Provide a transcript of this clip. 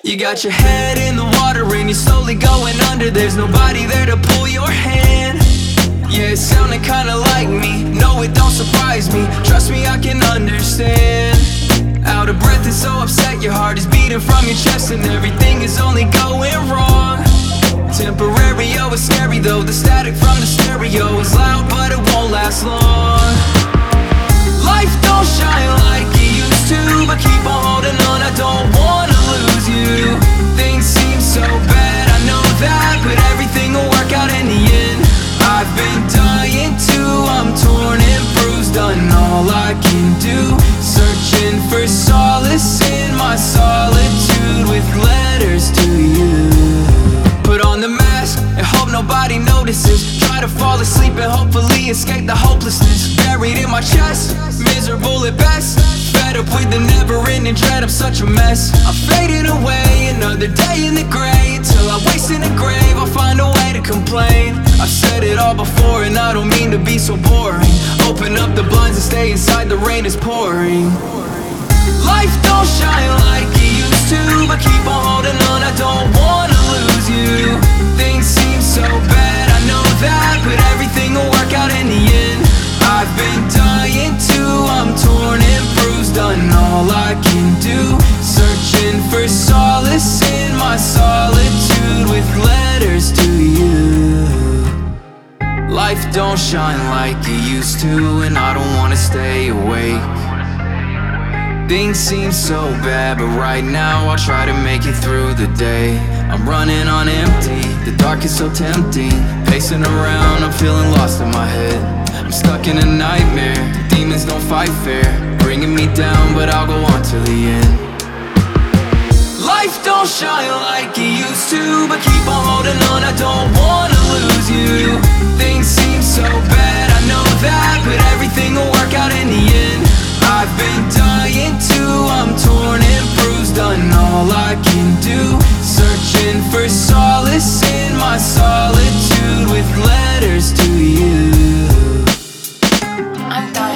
You got your head in the water and you're slowly going under. There's nobody there to pull your hand. Yeah, it sounded kinda like me. No, it don't surprise me. Trust me, I can understand. Out of breath and so upset, your heart is beating from your chest, and everything is only going wrong. Temporary, oh, it's scary though. The static from the stereo is loud, but it won't last long. Life don't shine like it used to, but keep on holding on, I don't wanna lose you. Things seem so bad, I know that, but everything will work out in the end. I've been dying to, I'm torn and bruised, done all I can do. Searching for solace in my solitude with letters to you. Put on the mask and hope nobody notices. Try to fall asleep and hopefully escape the hopelessness buried in my chest, miserable at best. Fed up with the never-ending dread, I'm such a mess. I'm fading away, another day in the gray. Until I waste in a grave, I'll find a way to complain. I've said it all before and I don't mean to be so boring. Open up the blinds and stay inside, the rain is pouring. Life don't shine like it used to, but keep on holding on, I don't wanna lose you. Things seem so bad, I know that, but everything will work out in the end. I've been dying to, I'm torn and bruised, done all I can do. Searching for solace in my solitude with letters to you. Life don't shine like it used to, and I don't wanna stay awake. Things seem so bad, but right now I'll try to make it through the day. I'm running on empty, the dark is so tempting. Pacing around, I'm feeling lost in my head. I'm stuck in a nightmare, demons don't fight fair. Bringing me down, but I'll go on till the end. Life don't shine like it used to, but keep on holding on, I don't wanna lose you. Things seem so bad, I know that, but everything will work out in the end. I've been dying to, I'm torn and bruised, done all I can do. Searching for solace in my solitude with letters to you. I'm done.